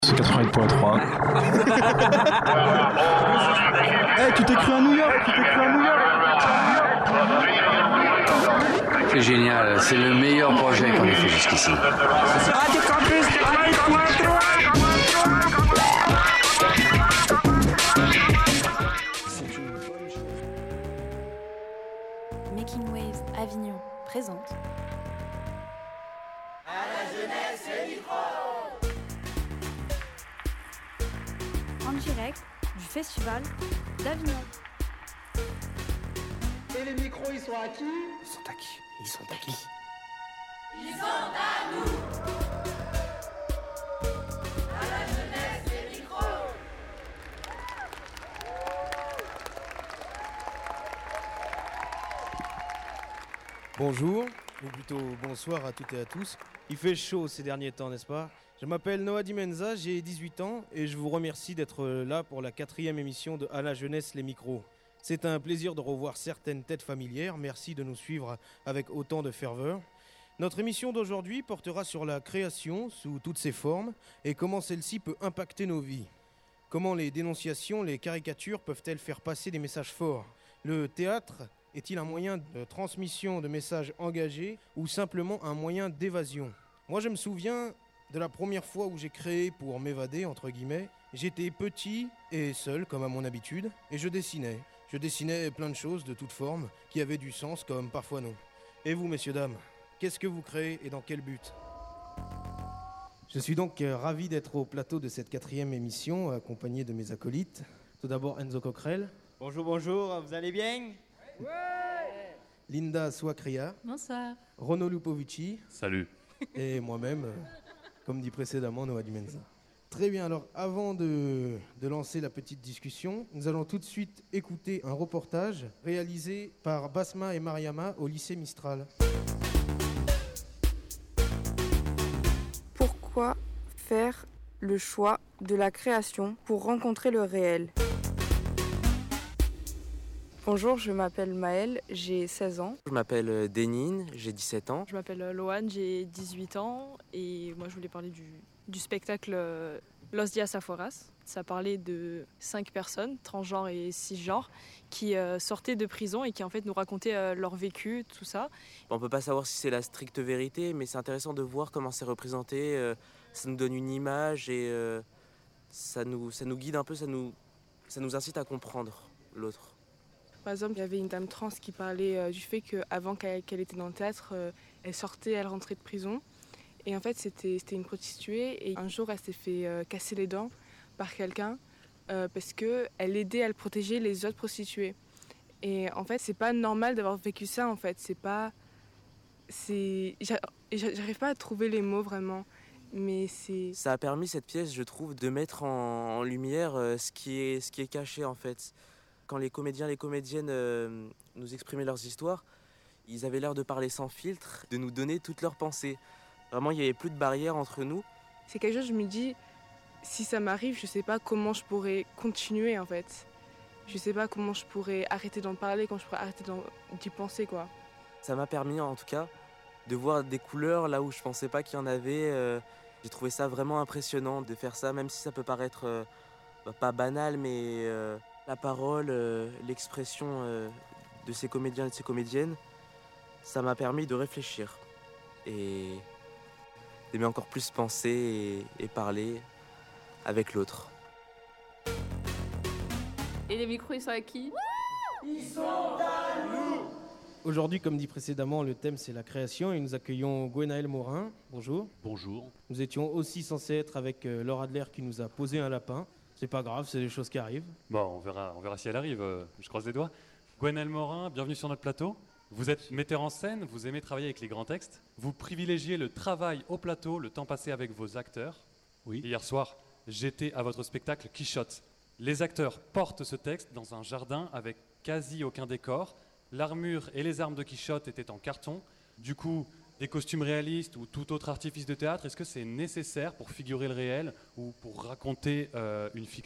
C'est 88.3. Hey, tu t'es cru à New York, C'est génial, c'est le meilleur projet qu'on ait fait jusqu'ici. Radio Campus 88.3. Making Waves Avignon présente À la jeunesse les micros. en direct du festival d'Avignon. Et les micros, ils sont à qui ? Ils sont à qui ? Ils sont à qui ? Ils sont à nous. À la jeunesse les micros. Bonjour, ou plutôt bonsoir à toutes et à tous. Il fait chaud ces derniers temps, n'est-ce pas ? Je m'appelle Noah Dimenza, j'ai 18 ans et je vous remercie d'être là pour la 4e émission de À la jeunesse les micros. C'est un plaisir de revoir certaines têtes familières, merci de nous suivre avec autant de ferveur. Notre émission d'aujourd'hui portera sur la création sous toutes ses formes et comment celle-ci peut impacter nos vies. Comment les dénonciations, les caricatures peuvent-elles faire passer des messages forts ? Le théâtre est-il un moyen de transmission de messages engagés ou simplement un moyen d'évasion ? Moi, je me souviens de la première fois où j'ai créé pour m'évader, entre guillemets. J'étais petit et seul, comme à mon habitude, et je dessinais. Je dessinais plein de choses de toutes formes qui avaient du sens, comme parfois non. Et vous, messieurs, dames, qu'est-ce que vous créez et dans quel but ? Je suis donc ravi d'être au plateau de cette 4e émission, accompagné de mes acolytes. Tout d'abord, Enzo Coquerel. Bonjour, bonjour, vous allez bien ? Linda Swakria. Bonsoir. Rono Lupovici. Salut. Et moi-même, comme dit précédemment, Noah Dimenza. Très bien, alors avant de lancer la petite discussion, nous allons tout de suite écouter un reportage réalisé par Basma et Mariama au lycée Mistral. Pourquoi faire le choix de la création pour rencontrer le réel ? Bonjour, je m'appelle Maëlle, j'ai 16 ans. Je m'appelle Denine, j'ai 17 ans. Je m'appelle Loane, j'ai 18 ans et moi je voulais parler du spectacle Los Dias Aforas. Ça parlait de 5 personnes, transgenres et cisgenres, qui sortaient de prison et qui en fait nous racontaient leur vécu, tout ça. On peut pas savoir si c'est la stricte vérité, mais c'est intéressant de voir comment c'est représenté. Ça nous donne une image et ça nous guide un peu, ça nous incite à comprendre l'autre. Par exemple, il y avait une dame trans qui parlait du fait qu'avant qu'elle était dans le théâtre, elle sortait, elle rentrait de prison. Et en fait, c'était une prostituée. Et un jour, elle s'est fait casser les dents par quelqu'un parce qu'elle aidait, elle protégeait les autres prostituées. Et en fait, c'est pas normal d'avoir vécu ça, en fait. J'arrive pas à trouver les mots, vraiment. Mais c'est... Ça a permis, cette pièce, je trouve, de mettre en lumière ce qui est caché, en fait. Quand les comédiens et les comédiennes nous exprimaient leurs histoires, ils avaient l'air de parler sans filtre, de nous donner toutes leurs pensées. Vraiment, il n'y avait plus de barrière entre nous. C'est quelque chose, je me dis, si ça m'arrive, je sais pas comment je pourrais continuer, en fait. Je sais pas comment je pourrais arrêter d'en parler, comment je pourrais arrêter d'y penser, quoi. Ça m'a permis, en tout cas, de voir des couleurs là où je pensais pas qu'il y en avait. J'ai trouvé ça vraiment impressionnant de faire ça, même si ça peut paraître pas banal, mais... La parole, l'expression de ces comédiens et de ces comédiennes, ça m'a permis de réfléchir et d'aimer encore plus penser et parler avec l'autre. Et les micros, ils sont à qui ? Ils sont à nous. Aujourd'hui, comme dit précédemment, le thème c'est la création et nous accueillons Gwenaëlle Morin. Bonjour. Bonjour. Nous étions aussi censés être avec Laure Adler qui nous a posé un lapin. C'est pas grave, c'est des choses qui arrivent. Bon, on verra si elle arrive, je croise les doigts. Gwenaëlle Morin, bienvenue sur notre plateau. Vous êtes metteur en scène, vous aimez travailler avec les grands textes. Vous privilégiez le travail au plateau, le temps passé avec vos acteurs. Oui. Hier soir, j'étais à votre spectacle Quichotte. Les acteurs portent ce texte dans un jardin avec quasi aucun décor. L'armure et les armes de Quichotte étaient en carton. Du coup, des costumes réalistes ou tout autre artifice de théâtre, est-ce que c'est nécessaire pour figurer le réel ou pour raconter une fiction ?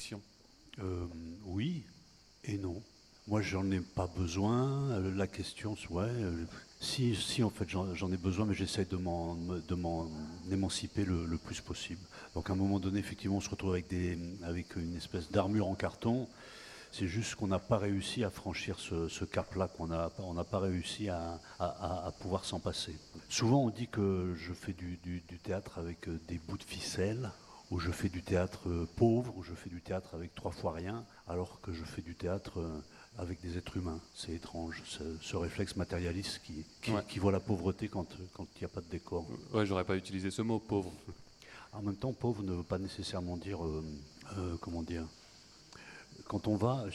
Oui et non. Moi, j'en ai pas besoin. La question, Si, en fait, j'en ai besoin, mais j'essaie de m'en émanciper le plus possible. Donc à un moment donné, effectivement, on se retrouve avec une espèce d'armure en carton. C'est juste qu'on n'a pas réussi à franchir ce cap-là, qu'on n'a pas réussi à pouvoir s'en passer. Souvent, on dit que je fais du théâtre avec des bouts de ficelle, ou je fais du théâtre pauvre, ou je fais du théâtre avec 3 fois rien, alors que je fais du théâtre avec des êtres humains. C'est étrange, ce réflexe matérialiste qui voit la pauvreté quand il n'y a pas de décor. Ouais, j'aurais pas utilisé ce mot, pauvre. En même temps, pauvre ne veut pas nécessairement dire, comment dire, quand on va,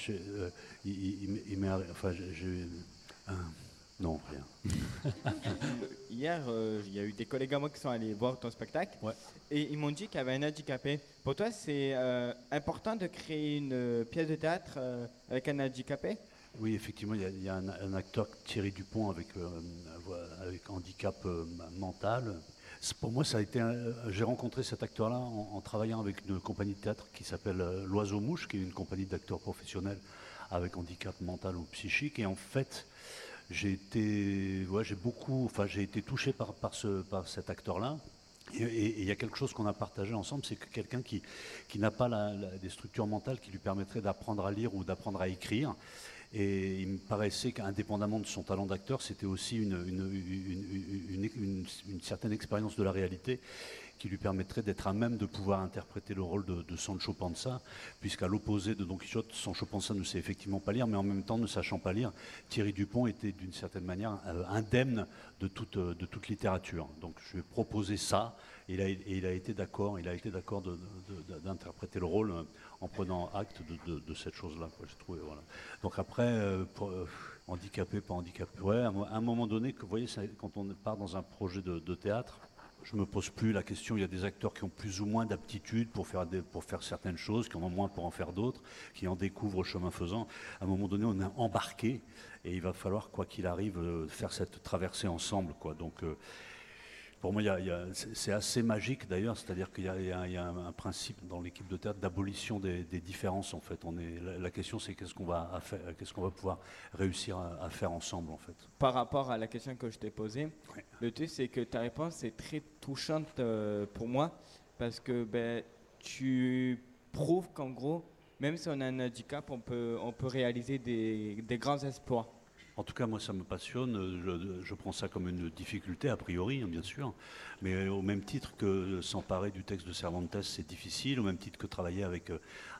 non, rien. Hier, il y a eu des collègues à moi qui sont allés voir ton spectacle et ils m'ont dit qu'il y avait un handicapé. Pour toi, c'est important de créer une pièce de théâtre avec un handicapé? Oui, effectivement, il y a un acteur, Thierry Dupont, avec handicap mental. Pour moi, ça a été. J'ai rencontré cet acteur-là en travaillant avec une compagnie de théâtre qui s'appelle L'Oiseau-Mouche, qui est une compagnie d'acteurs professionnels avec handicap mental ou psychique. Et en fait, j'ai été touché par cet acteur-là. Et il y a quelque chose qu'on a partagé ensemble, c'est que quelqu'un qui n'a pas des structures mentales qui lui permettraient d'apprendre à lire ou d'apprendre à écrire. Et il me paraissait qu'indépendamment de son talent d'acteur, c'était aussi une certaine expérience de la réalité qui lui permettrait d'être à même de pouvoir interpréter le rôle de Sancho Panza, puisqu'à l'opposé de Don Quichotte, Sancho Panza ne sait effectivement pas lire, mais en même temps, ne sachant pas lire, Thierry Dupont était d'une certaine manière indemne de toute littérature. Donc je lui ai proposé ça, et il a été d'accord d'interpréter le rôle en prenant acte de cette chose-là, j'ai trouvé, voilà. Donc après, handicapé, pas handicapé, ouais, à un moment donné, vous voyez, quand on part dans un projet de théâtre, je ne me pose plus la question. Il y a des acteurs qui ont plus ou moins d'aptitude pour faire certaines choses, qui en ont moins pour en faire d'autres, qui en découvrent chemin faisant. À un moment donné, on est embarqué et il va falloir, quoi qu'il arrive, faire cette traversée ensemble, quoi. Donc, pour moi, c'est assez magique d'ailleurs, c'est-à-dire qu'il y a un principe dans l'équipe de théâtre d'abolition des différences, en fait. La question, c'est qu'est-ce qu'on va pouvoir réussir à faire ensemble, en fait. Par rapport à la question que je t'ai posée, le truc, c'est que ta réponse est très touchante pour moi, parce que tu prouves qu'en gros, même si on a un handicap, on peut réaliser des grands exploits. En tout cas, moi, ça me passionne. Je prends ça comme une difficulté, a priori, hein, bien sûr. Mais au même titre que s'emparer du texte de Cervantes, c'est difficile. Au même titre que travailler avec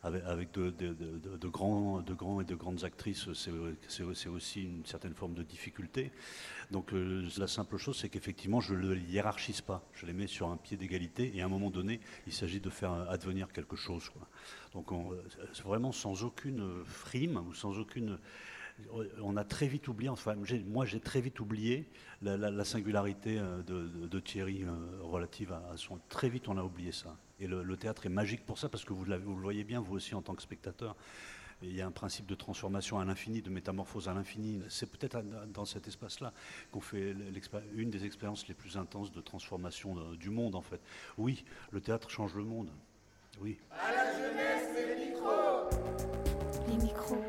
de grands et de grandes actrices, c'est aussi une certaine forme de difficulté. Donc, la simple chose, c'est qu'effectivement, je ne les hiérarchise pas. Je les mets sur un pied d'égalité. Et à un moment donné, il s'agit de faire advenir quelque chose, quoi. Donc, vraiment sans aucune frime ou sans aucune... On a très vite oublié, enfin moi j'ai très vite oublié la singularité de Thierry relative à son... Très vite on a oublié ça. Et le théâtre est magique pour ça, parce que vous le voyez bien vous aussi en tant que spectateur. Il y a un principe de transformation à l'infini, de métamorphose à l'infini. C'est peut-être dans cet espace-là qu'on fait une des expériences les plus intenses de transformation du monde, en fait. Oui, le théâtre change le monde. Oui. À la jeunesse, les micros. Les micros.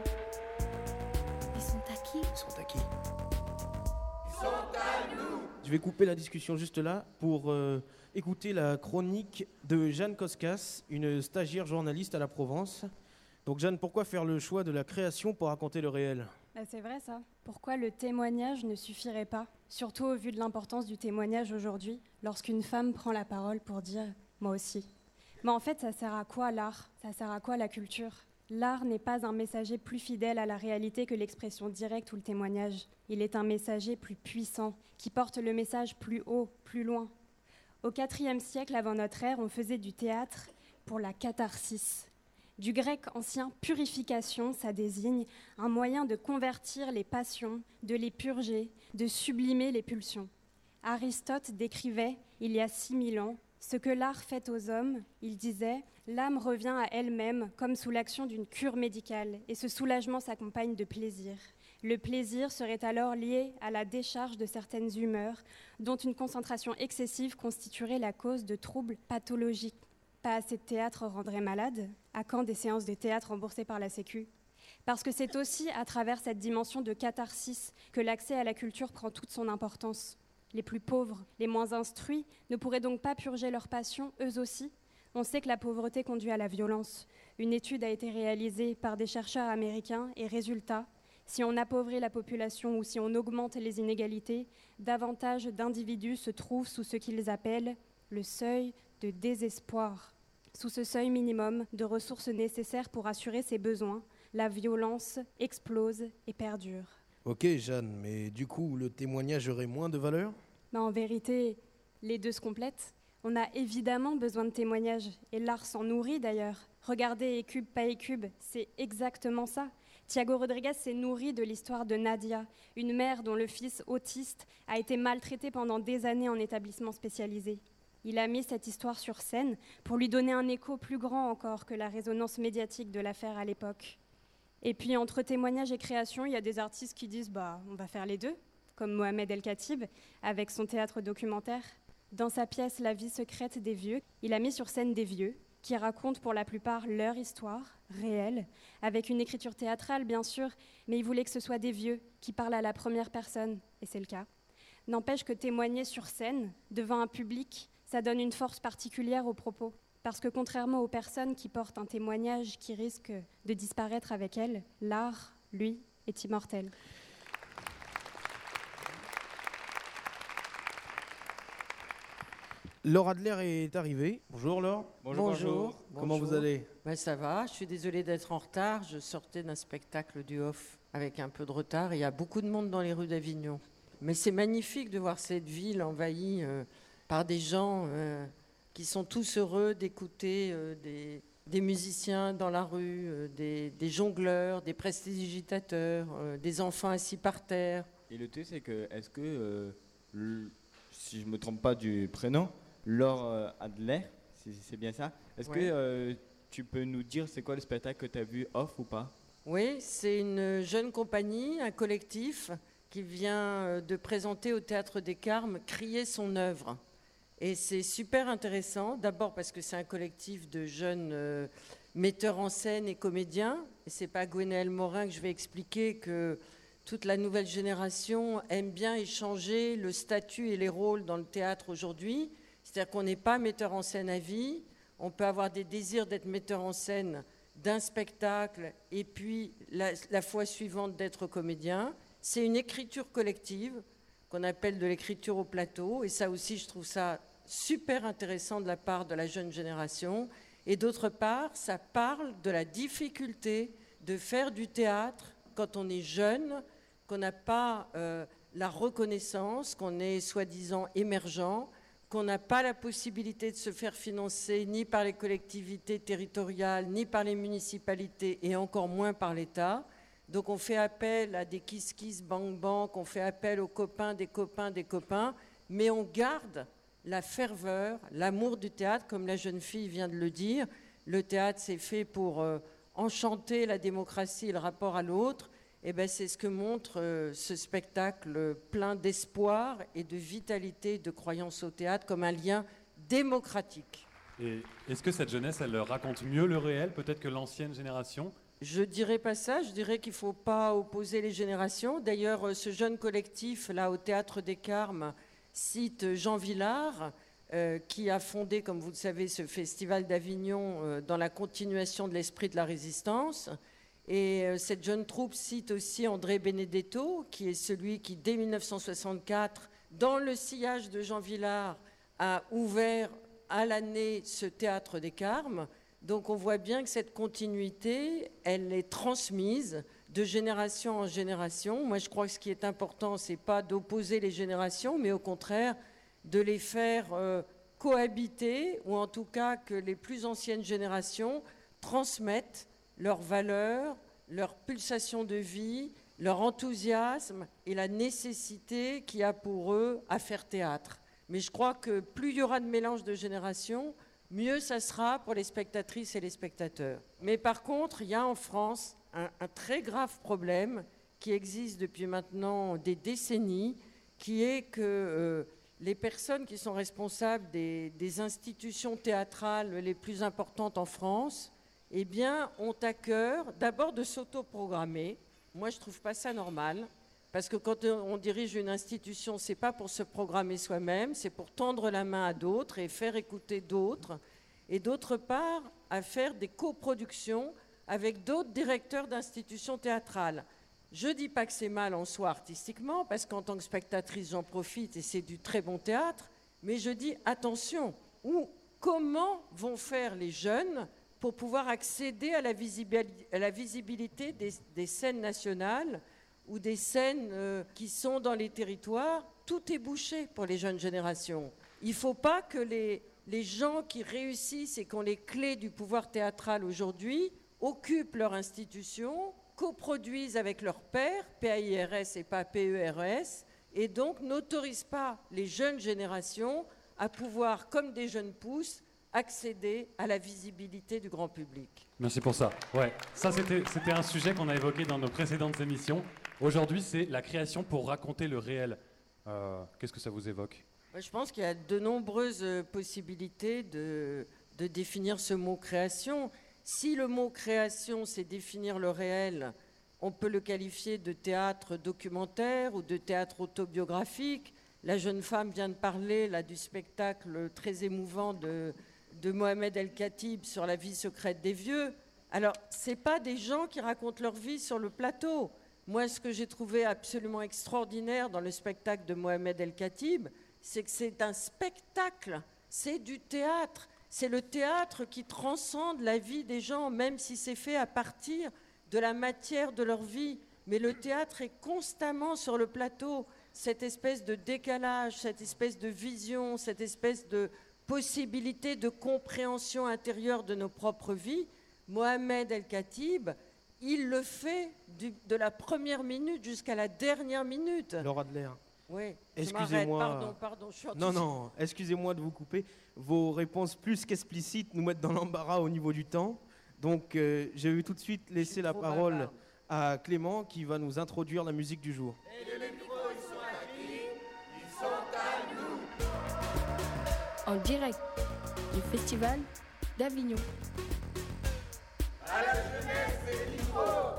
Ils sont à qui? Ils sont à qui? Ils sont à nous. Je vais couper la discussion juste là pour écouter la chronique de Jeanne Koskas, une stagiaire journaliste à la Provence. Donc Jeanne, pourquoi faire le choix de la création pour raconter le réel? C'est vrai ça. Pourquoi le témoignage ne suffirait pas? Surtout au vu de l'importance du témoignage aujourd'hui, lorsqu'une femme prend la parole pour dire « moi aussi ». Mais en fait, ça sert à quoi l'art? Ça sert à quoi la culture? L'art n'est pas un messager plus fidèle à la réalité que l'expression directe ou le témoignage. Il est un messager plus puissant, qui porte le message plus haut, plus loin. Au IVe siècle avant notre ère, on faisait du théâtre pour la catharsis. Du grec ancien purification, ça désigne un moyen de convertir les passions, de les purger, de sublimer les pulsions. Aristote décrivait, il y a 6000 ans, ce que l'art fait aux hommes. Il disait « L'âme revient à elle-même comme sous l'action d'une cure médicale et ce soulagement s'accompagne de plaisir. Le plaisir serait alors lié à la décharge de certaines humeurs dont une concentration excessive constituerait la cause de troubles pathologiques. Pas assez de théâtre rendrait malade? À quand des séances de théâtre remboursées par la Sécu? Parce que c'est aussi à travers cette dimension de catharsis que l'accès à la culture prend toute son importance. Les plus pauvres, les moins instruits, ne pourraient donc pas purger leur passion, eux aussi. On sait que la pauvreté conduit à la violence. Une étude a été réalisée par des chercheurs américains et résultat, si on appauvrit la population ou si on augmente les inégalités, davantage d'individus se trouvent sous ce qu'ils appellent le seuil de désespoir. Sous ce seuil minimum de ressources nécessaires pour assurer ses besoins, la violence explose et perdure. Ok Jeanne, mais du coup le témoignage aurait moins de valeur ? En vérité, les deux se complètent. On a évidemment besoin de témoignages, et l'art s'en nourrit d'ailleurs. Regardez Écube, pas Écube, c'est exactement ça. Thiago Rodriguez s'est nourri de l'histoire de Nadia, une mère dont le fils autiste a été maltraité pendant des années en établissement spécialisé. Il a mis cette histoire sur scène pour lui donner un écho plus grand encore que la résonance médiatique de l'affaire à l'époque. Et puis entre témoignage et création, il y a des artistes qui disent on va faire les deux, comme Mohamed El Khatib avec son théâtre documentaire. Dans sa pièce La vie secrète des vieux, il a mis sur scène des vieux qui racontent pour la plupart leur histoire réelle, avec une écriture théâtrale bien sûr, mais il voulait que ce soit des vieux qui parlent à la première personne, et c'est le cas. N'empêche que témoigner sur scène, devant un public, ça donne une force particulière aux propos. Parce que contrairement aux personnes qui portent un témoignage qui risque de disparaître avec elles, l'art, lui, est immortel. Laure Adler est arrivée. Bonjour Laure. Bonjour. Comment vous allez ? Ça va, je suis désolée d'être en retard. Je sortais d'un spectacle du Off avec un peu de retard. Il y a beaucoup de monde dans les rues d'Avignon. Mais c'est magnifique de voir cette ville envahie par des gens qui sont tous heureux d'écouter des musiciens dans la rue, des jongleurs, des prestidigitateurs, des enfants assis par terre. Et le truc, c'est que, est-ce que, si je ne me trompe pas du prénom, Laure Adler, si c'est bien ça, est-ce que tu peux nous dire c'est quoi le spectacle que tu as vu Off ou pas ? Oui, c'est une jeune compagnie, un collectif qui vient de présenter au Théâtre des Carmes Crier son œuvre. Et c'est super intéressant, d'abord parce que c'est un collectif de jeunes metteurs en scène et comédiens. Et c'est pas Gwenaëlle Morin que je vais expliquer que toute la nouvelle génération aime bien échanger le statut et les rôles dans le théâtre aujourd'hui. C'est-à-dire qu'on n'est pas metteur en scène à vie, on peut avoir des désirs d'être metteur en scène d'un spectacle et puis la fois suivante d'être comédien. C'est une écriture collective qu'on appelle de l'écriture au plateau, et ça aussi je trouve ça super intéressant de la part de la jeune génération. Et d'autre part, ça parle de la difficulté de faire du théâtre quand on est jeune, qu'on n'a pas la reconnaissance, qu'on est soi-disant émergent, qu'on n'a pas la possibilité de se faire financer ni par les collectivités territoriales, ni par les municipalités, et encore moins par l'État. Donc on fait appel à des kiss-kiss, bang-bang, on fait appel aux copains, des copains, mais on garde la ferveur, l'amour du théâtre, comme la jeune fille vient de le dire. Le théâtre, c'est fait pour enchanter la démocratie et le rapport à l'autre. Et ben, c'est ce que montre ce spectacle plein d'espoir et de vitalité, de croyance au théâtre comme un lien démocratique. Et est-ce que cette jeunesse, elle raconte mieux le réel, peut-être que l'ancienne génération ? Je dirais pas ça, je dirais qu'il ne faut pas opposer les générations. D'ailleurs, ce jeune collectif, là, au Théâtre des Carmes, cite Jean Vilar, qui a fondé, comme vous le savez, ce festival d'Avignon dans la continuation de l'esprit de la résistance. Et cette jeune troupe cite aussi André Benedetto, qui est celui qui, dès 1964, dans le sillage de Jean Vilar, a ouvert à l'année ce Théâtre des Carmes. Donc on voit bien que cette continuité, elle est transmise de génération en génération. Moi, je crois que ce qui est important, c'est pas d'opposer les générations, mais au contraire, de les faire cohabiter, ou en tout cas que les plus anciennes générations transmettent leurs valeurs, leur pulsation de vie, leur enthousiasme et la nécessité qu'il y a pour eux à faire théâtre. Mais je crois que plus il y aura de mélange de générations, mieux ça sera pour les spectatrices et les spectateurs. Mais par contre, il y a en France un très grave problème qui existe depuis maintenant des décennies, qui est que les personnes qui sont responsables des institutions théâtrales les plus importantes en France, eh bien, ont à cœur d'abord de s'autoprogrammer. Moi, je ne trouve pas ça normal, parce que quand on dirige une institution, ce n'est pas pour se programmer soi-même, c'est pour tendre la main à d'autres et faire écouter d'autres, et d'autre part, à faire des coproductions avec d'autres directeurs d'institutions théâtrales. Je ne dis pas que c'est mal en soi artistiquement, parce qu'en tant que spectatrice, j'en profite et c'est du très bon théâtre, mais je dis attention, comment vont faire les jeunes pour pouvoir accéder à la visibilité des scènes nationales ou des scènes qui sont dans les territoires. Tout est bouché pour les jeunes générations. Il ne faut pas que les gens qui réussissent et qui ont les clés du pouvoir théâtral aujourd'hui occupent leur institution, coproduisent avec leurs pairs, PAIRS et pas PERS, et donc n'autorisent pas les jeunes générations à pouvoir, comme des jeunes pousses, accéder à la visibilité du grand public. Merci pour ça. Ouais, ça c'était un sujet qu'on a évoqué dans nos précédentes émissions. Aujourd'hui, c'est la création pour raconter le réel. Qu'est-ce que ça vous évoque ? Je pense qu'il y a de nombreuses possibilités de définir ce mot création. Si le mot création, c'est définir le réel, on peut le qualifier de théâtre documentaire ou de théâtre autobiographique. La jeune femme vient de parler là, du spectacle très émouvant de Mohamed El-Khatib sur la vie secrète des vieux. Alors, ce n'est pas des gens qui racontent leur vie sur le plateau. Moi, ce que j'ai trouvé absolument extraordinaire dans le spectacle de Mohamed El-Khatib, c'est que c'est un spectacle, c'est du théâtre. C'est le théâtre qui transcende la vie des gens, même si c'est fait à partir de la matière de leur vie. Mais le théâtre est constamment sur le plateau. Cette espèce de décalage, cette espèce de vision, cette espèce de possibilité de compréhension intérieure de nos propres vies, Mohamed El-Khatib, il le fait de la première minute jusqu'à la dernière minute. Laura Adler. Oui, excusez-moi. Pardon, je suis Non, excusez-moi de vous couper. Vos réponses plus qu'explicites nous mettent dans l'embarras au niveau du temps. Donc, je vais tout de suite laisser la parole à Clément qui va nous introduire la musique du jour. Et les micros, ils sont à qui? Ils sont à nous. En direct du Festival d'Avignon. À la jeunesse et les micros.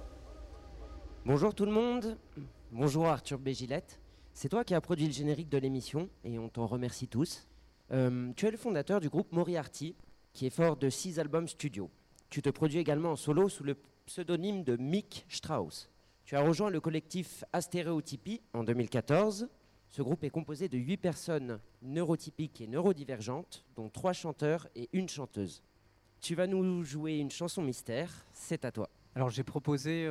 Bonjour tout le monde. Bonjour Arthur Bégilette. C'est toi qui as produit le générique de l'émission et on t'en remercie tous. Tu es le fondateur du groupe Moriarty, qui est fort de 6 albums studio. Tu te produis également en solo sous le pseudonyme de Mick Strauss. Tu as rejoint le collectif Astéréotypie en 2014. Ce groupe est composé de 8 personnes neurotypiques et neurodivergentes, dont 3 chanteurs et 1 chanteuse. Tu vas nous jouer une chanson mystère, c'est à toi. Alors j'ai proposé,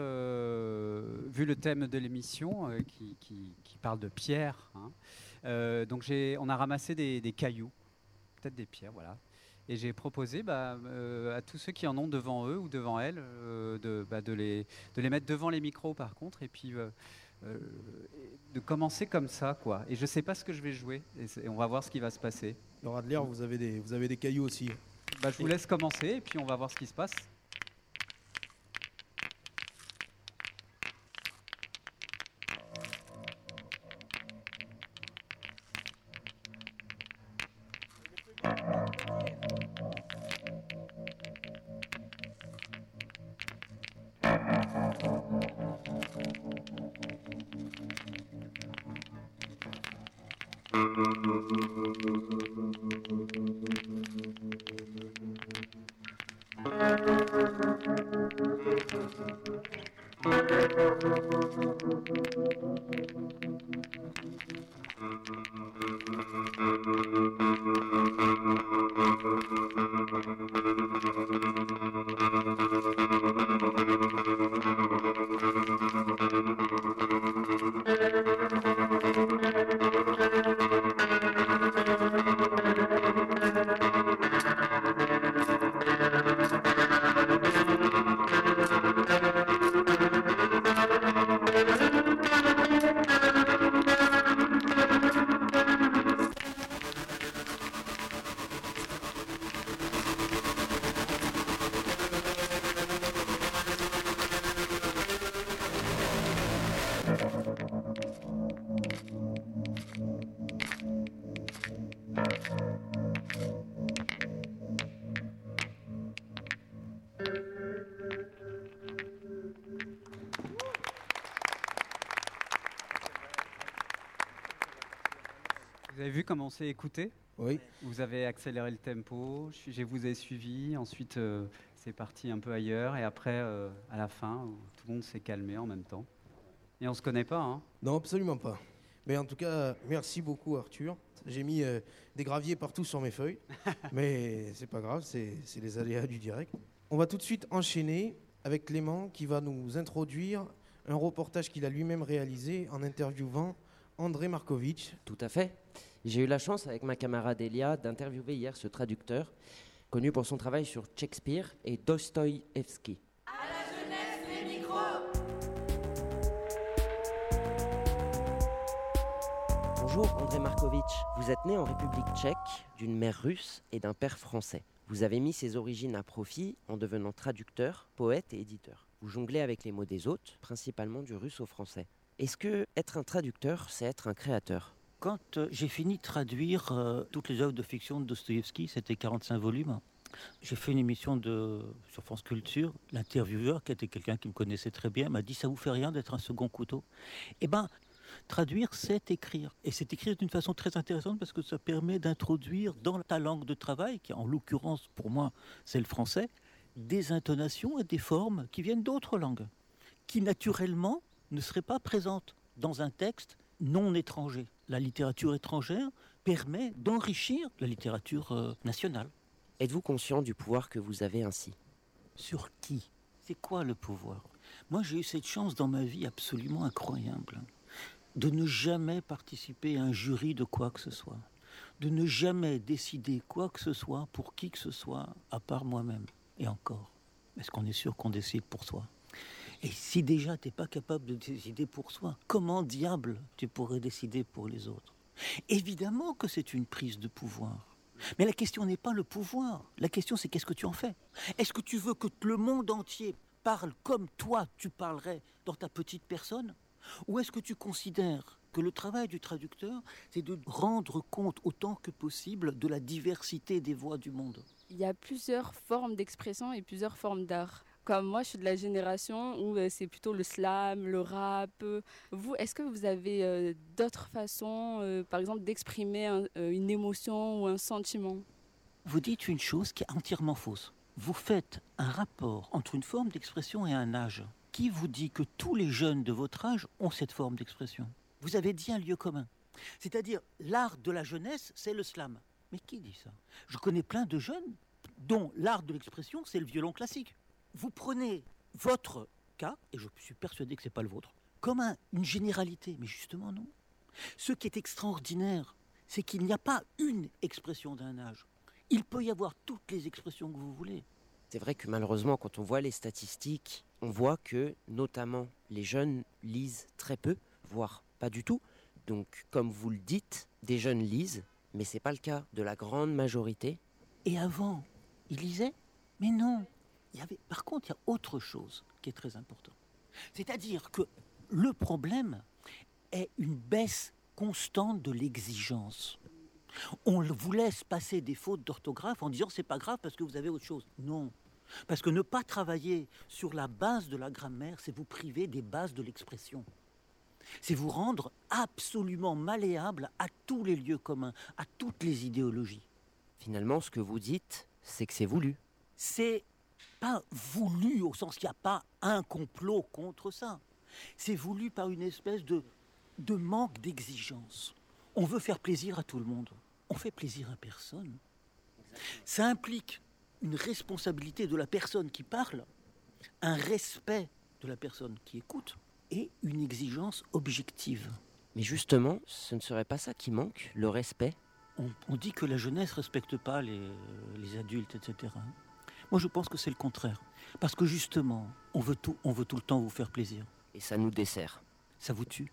vu le thème de l'émission qui parle de pierre, donc on a ramassé des cailloux, peut-être des pierres, voilà. Et j'ai proposé à tous ceux qui en ont devant eux ou devant elles de les mettre devant les micros par contre, et puis de commencer comme ça, quoi. Et je ne sais pas ce que je vais jouer, et on va voir ce qui va se passer. Laura Adler, vous avez des cailloux aussi. Je vous laisse commencer, et puis on va voir ce qui se passe. Vous avez vu comment on s'est écouté? Oui. Vous avez accéléré le tempo, je vous ai suivi, ensuite c'est parti un peu ailleurs, et après, à la fin, tout le monde s'est calmé en même temps. Et on se connaît pas, hein? Non, absolument pas. Mais en tout cas, merci beaucoup Arthur. J'ai mis des graviers partout sur mes feuilles, mais c'est pas grave, c'est les aléas du direct. On va tout de suite enchaîner avec Clément qui va nous introduire un reportage qu'il a lui-même réalisé en interviewant André Markovitch. Tout à fait. J'ai eu la chance avec ma camarade Elia d'interviewer hier ce traducteur, connu pour son travail sur Shakespeare et Dostoïevski. Bonjour André Markovitch, vous êtes né en République tchèque, d'une mère russe et d'un père français. Vous avez mis ses origines à profit en devenant traducteur, poète et éditeur. Vous jonglez avec les mots des autres, principalement du russe au français. Est-ce que être un traducteur, c'est être un créateur ? Quand j'ai fini de traduire toutes les œuvres de fiction de Dostoïevski, c'était 45 volumes, j'ai fait une émission sur France Culture. L'intervieweur, qui était quelqu'un qui me connaissait très bien, m'a dit « Ça vous fait rien d'être un second couteau ?» Eh bien, traduire, c'est écrire. Et c'est écrire d'une façon très intéressante parce que ça permet d'introduire dans ta langue de travail, qui en l'occurrence pour moi c'est le français, des intonations et des formes qui viennent d'autres langues, qui naturellement ne seraient pas présentes dans un texte non étranger. La littérature étrangère permet d'enrichir la littérature nationale. Êtes-vous conscient du pouvoir que vous avez ainsi ? Sur qui ? C'est quoi le pouvoir ? Moi j'ai eu cette chance dans ma vie absolument incroyable de ne jamais participer à un jury de quoi que ce soit, de ne jamais décider quoi que ce soit pour qui que ce soit, à part moi-même. Et encore, est-ce qu'on est sûr qu'on décide pour soi ? Et si déjà tu n'es pas capable de décider pour soi, comment diable tu pourrais décider pour les autres ? Évidemment que c'est une prise de pouvoir. Mais la question n'est pas le pouvoir, la question c'est qu'est-ce que tu en fais ? Est-ce que tu veux que le monde entier parle comme toi tu parlerais dans ta petite personne ? Ou est-ce que tu considères que le travail du traducteur, c'est de rendre compte autant que possible de la diversité des voix du monde ? Il y a plusieurs formes d'expression et plusieurs formes d'art. Comme moi, je suis de la génération où c'est plutôt le slam, le rap. Vous, est-ce que vous avez d'autres façons, par exemple, d'exprimer une émotion ou un sentiment ? Vous dites une chose qui est entièrement fausse. Vous faites un rapport entre une forme d'expression et un âge. Qui vous dit que tous les jeunes de votre âge ont cette forme d'expression ? Vous avez dit un lieu commun. C'est-à-dire, l'art de la jeunesse, c'est le slam. Mais qui dit ça ? Je connais plein de jeunes dont l'art de l'expression, c'est le violon classique. Vous prenez votre cas, et je suis persuadé que ce n'est pas le vôtre, comme une généralité, mais justement non. Ce qui est extraordinaire, c'est qu'il n'y a pas une expression d'un âge. Il peut y avoir toutes les expressions que vous voulez. C'est vrai que malheureusement, quand on voit les statistiques, on voit que notamment les jeunes lisent très peu, voire pas du tout. Donc, comme vous le dites, des jeunes lisent, mais ce n'est pas le cas de la grande majorité. Et avant, ils lisaient ? Mais non. Par contre, il y a autre chose qui est très important. C'est-à-dire que le problème est une baisse constante de l'exigence. On vous laisse passer des fautes d'orthographe en disant « c'est pas grave parce que vous avez autre chose ». Non, parce que ne pas travailler sur la base de la grammaire, c'est vous priver des bases de l'expression. C'est vous rendre absolument malléable à tous les lieux communs, à toutes les idéologies. Finalement, ce que vous dites, c'est que c'est voulu. C'est pas voulu au sens qu'il n'y a pas un complot contre ça. C'est voulu par une espèce de manque d'exigence. On veut faire plaisir à tout le monde. On fait plaisir à personne. Ça implique une responsabilité de la personne qui parle, un respect de la personne qui écoute et une exigence objective. Mais justement, ce ne serait pas ça qui manque, le respect ? On dit que la jeunesse ne respecte pas les adultes, etc. Moi, je pense que c'est le contraire. Parce que justement, on veut tout le temps vous faire plaisir. Et ça nous dessert. Ça vous tue.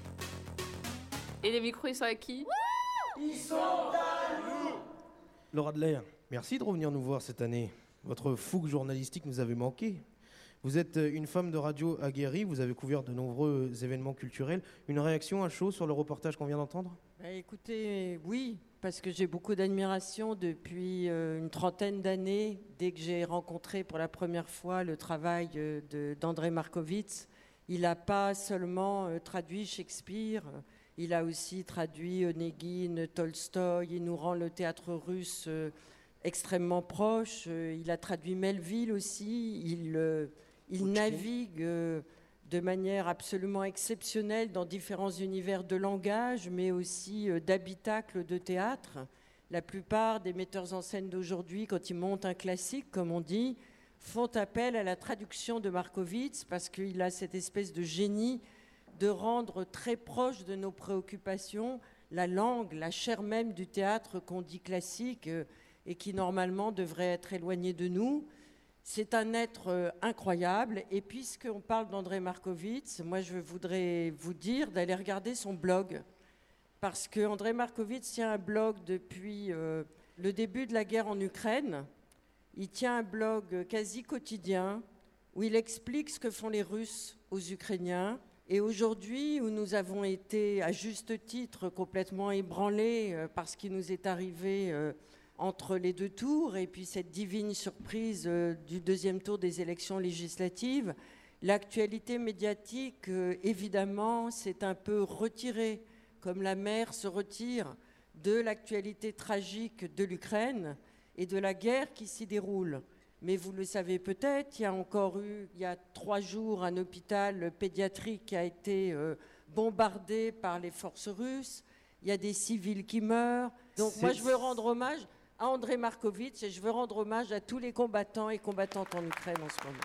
Et les micros, ils sont à qui ? Ils sont à nous. Laura Adler, merci de revenir nous voir cette année. Votre fougue journalistique nous avait manqué. Vous êtes une femme de radio aguerrie, vous avez couvert de nombreux événements culturels. Une réaction à chaud sur le reportage qu'on vient d'entendre ? Écoutez, oui, parce que j'ai beaucoup d'admiration depuis une trentaine d'années, dès que j'ai rencontré pour la première fois le travail d'André Markovitch. Il n'a pas seulement traduit Shakespeare, Il a aussi traduit Onegin, Tolstoï. Il nous rend le théâtre russe extrêmement proche. Il a traduit Melville aussi. Il navigue de manière absolument exceptionnelle dans différents univers de langage, mais aussi d'habitacles de théâtre. La plupart des metteurs en scène d'aujourd'hui, quand ils montent un classique, comme on dit, font appel à la traduction de Markovitch parce qu'il a cette espèce de génie de rendre très proche de nos préoccupations la langue, la chair même du théâtre qu'on dit classique et qui normalement devrait être éloigné de nous. C'est un être incroyable. Et puisqu'on parle d'André Markovitch, moi je voudrais vous dire d'aller regarder son blog. Parce qu'André Markovitch tient un blog depuis le début de la guerre en Ukraine. Il tient un blog quasi quotidien où il explique ce que font les Russes aux Ukrainiens. Et aujourd'hui, où nous avons été à juste titre complètement ébranlés par ce qui nous est arrivé entre les deux tours et puis cette divine surprise du deuxième tour des élections législatives, l'actualité médiatique, évidemment, s'est un peu retirée, comme la mer se retire de l'actualité tragique de l'Ukraine et de la guerre qui s'y déroule. Mais vous le savez peut-être, il y a encore eu, il y a 3 jours, un hôpital pédiatrique qui a été bombardé par les forces russes. Il y a des civils qui meurent. Donc moi, je veux rendre hommage à André Markovitch et je veux rendre hommage à tous les combattants et combattantes en Ukraine en ce moment.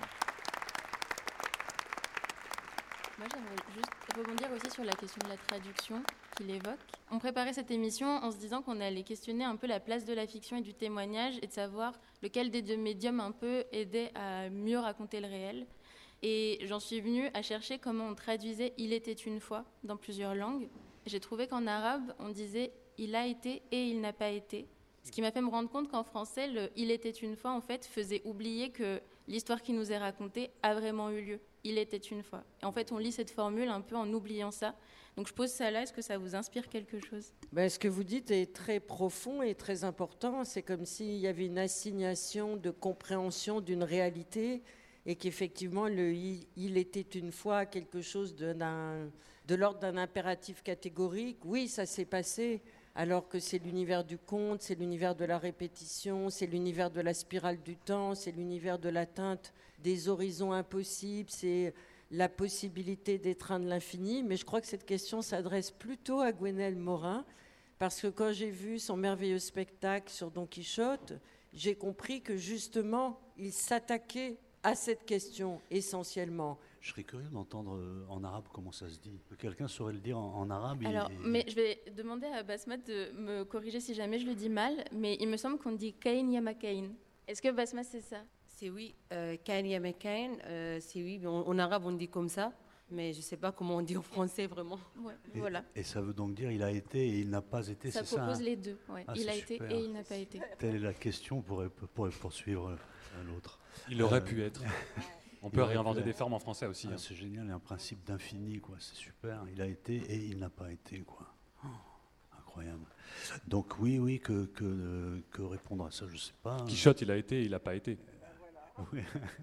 Moi, j'aimerais juste rebondir aussi sur la question de la traduction qu'il évoque. On préparait cette émission en se disant qu'on allait questionner un peu la place de la fiction et du témoignage et de savoir lequel des deux médiums un peu aidait à mieux raconter le réel. Et j'en suis venue à chercher comment on traduisait « Il était une fois » dans plusieurs langues. J'ai trouvé qu'en arabe, on disait « Il a été » et « Il n'a pas été ». Ce qui m'a fait me rendre compte qu'en français, le « Il était une fois » en fait, faisait oublier que l'histoire qui nous est racontée a vraiment eu lieu. Il était une fois. Et en fait, on lit cette formule un peu en oubliant ça. Donc je pose ça là, est-ce que ça vous inspire quelque chose ? Ce que vous dites est très profond et très important. C'est comme s'il y avait une assignation de compréhension d'une réalité et qu'effectivement, il était une fois quelque chose de l'ordre d'un impératif catégorique. Oui, ça s'est passé, alors que c'est l'univers du conte, c'est l'univers de la répétition, c'est l'univers de la spirale du temps, c'est l'univers de l'atteinte des horizons impossibles, c'est la possibilité d'étreindre l'infini. Mais je crois que cette question s'adresse plutôt à Gwenaëlle Morin, parce que quand j'ai vu son merveilleux spectacle sur Don Quichotte, j'ai compris que justement, il s'attaquait à cette question essentiellement. Je serais curieux d'entendre en arabe comment ça se dit. Quelqu'un saurait le dire en arabe? Alors, mais je vais demander à Basmat de me corriger si jamais je le dis mal, mais il me semble qu'on dit Kain Yamakain. Est-ce que Basmat c'est ça? C'est oui, Kain Yamakain, c'est oui, en arabe on dit comme ça, mais je ne sais pas comment on dit en français vraiment. Ouais, voilà. Et ça veut donc dire il a été et il n'a pas été, c'est ça? Ça propose les deux, ouais. Il a été super. Et il n'a pas été. Telle est la question pour poursuivre l'autre. Il aurait pu être. On peut réinventer des formes en français aussi. C'est génial, il y a un principe d'infini, quoi. C'est super. Il a été et il n'a pas été, quoi. Incroyable. Donc oui, que répondre à ça, je ne sais pas. Quichotte, il a été et il n'a pas été. Oui.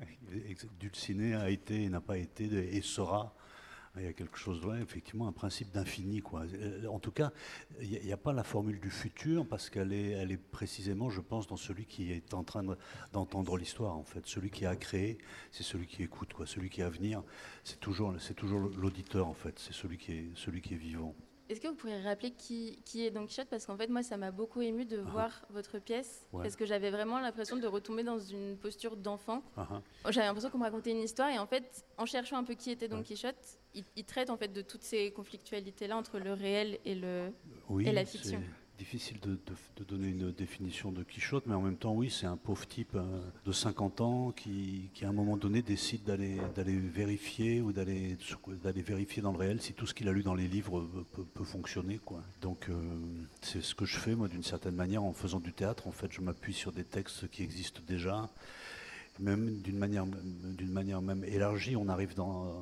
Dulcinée a été et n'a pas été et sera. Il y a quelque chose, effectivement, un principe d'infini, quoi. En tout cas, il n'y a pas la formule du futur parce qu'elle est précisément, je pense, dans celui qui est en train d'entendre l'histoire, en fait. Celui qui a créé, c'est celui qui écoute, quoi. Celui qui est à venir, c'est toujours l'auditeur, en fait. C'est celui qui est vivant. Est-ce que vous pourriez rappeler qui est Don Quichotte? Parce qu'en fait, moi, ça m'a beaucoup ému de voir votre pièce, parce que j'avais vraiment l'impression de retomber dans une posture d'enfant. J'avais l'impression qu'on me racontait une histoire, et en fait, en cherchant un peu qui était Don Quichotte, il traite en fait de toutes ces conflictualités-là entre le réel et la fiction. C'est difficile de donner une définition de Quichotte, mais en même temps, oui, c'est un pauvre type de 50 ans qui à un moment donné décide d'aller vérifier ou d'aller vérifier dans le réel si tout ce qu'il a lu dans les livres peut fonctionner, quoi. Donc c'est ce que je fais, moi, d'une certaine manière, en faisant du théâtre. En fait, je m'appuie sur des textes qui existent déjà. Même d'une manière même élargie, on arrive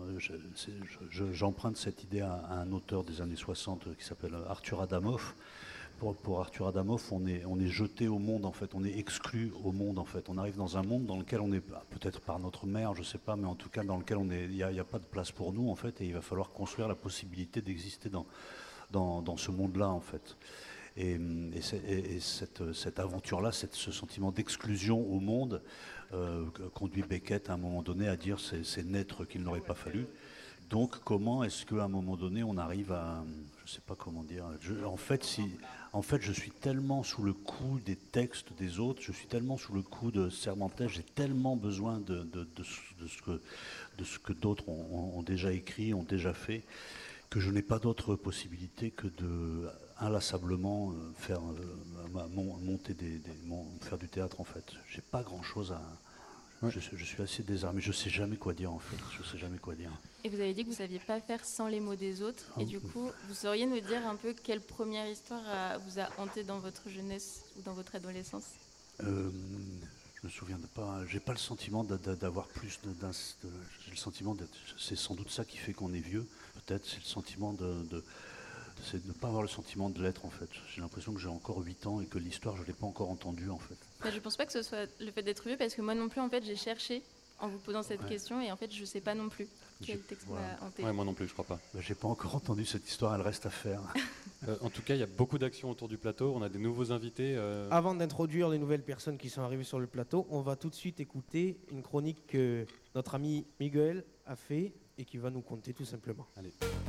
j'emprunte cette idée à un auteur des années 60 qui s'appelle Arthur Adamoff. Pour Arthur Adamoff, on est jeté au monde, en fait, on est exclu au monde, en fait. On arrive dans un monde dans lequel on est, peut-être par notre mère, je ne sais pas, mais en tout cas dans lequel il n'y a pas de place pour nous, en fait, et il va falloir construire la possibilité d'exister dans ce monde-là, en fait. Et cette aventure-là, ce sentiment d'exclusion au monde, conduit Beckett à un moment donné à dire c'est naître qu'il n'aurait pas fallu. Donc comment est-ce qu'à un moment donné on arrive à, je ne sais pas comment dire, en fait je suis tellement sous le coup des textes des autres, je suis tellement sous le coup de Cervantes, j'ai tellement besoin de ce que d'autres ont déjà écrit, ont déjà fait, que je n'ai pas d'autre possibilité que de inlassablement faire faire du théâtre, en fait. J'ai pas grand chose à... Ouais. Je suis assez désarmé, je sais jamais quoi dire, en fait. Je sais jamais quoi dire. Et vous avez dit que vous saviez pas faire sans les mots des autres. Et du coup, vous sauriez nous dire un peu quelle première histoire vous a hanté dans votre jeunesse ou dans votre adolescence? Je me souviens de pas. J'ai pas le sentiment d'avoir plus j'ai le sentiment d'être. C'est sans doute ça qui fait qu'on est vieux. Peut-être c'est le sentiment c'est de ne pas avoir le sentiment de l'être, en fait. J'ai l'impression que j'ai encore 8 ans et que l'histoire, je ne l'ai pas encore entendue, en fait. Bah, je ne pense pas que ce soit le fait d'être vieux, parce que moi non plus, en fait, j'ai cherché en vous posant cette question, et en fait, je ne sais pas non plus quel texte m'a hanté. Ouais, moi non plus, je crois pas. Bah, j'ai pas encore entendu cette histoire, elle reste à faire. En tout cas, il y a beaucoup d'actions autour du plateau, on a des nouveaux invités. Avant d'introduire les nouvelles personnes qui sont arrivées sur le plateau, on va tout de suite écouter une chronique que notre ami Miguel a fait et qui va nous conter tout simplement. Allez.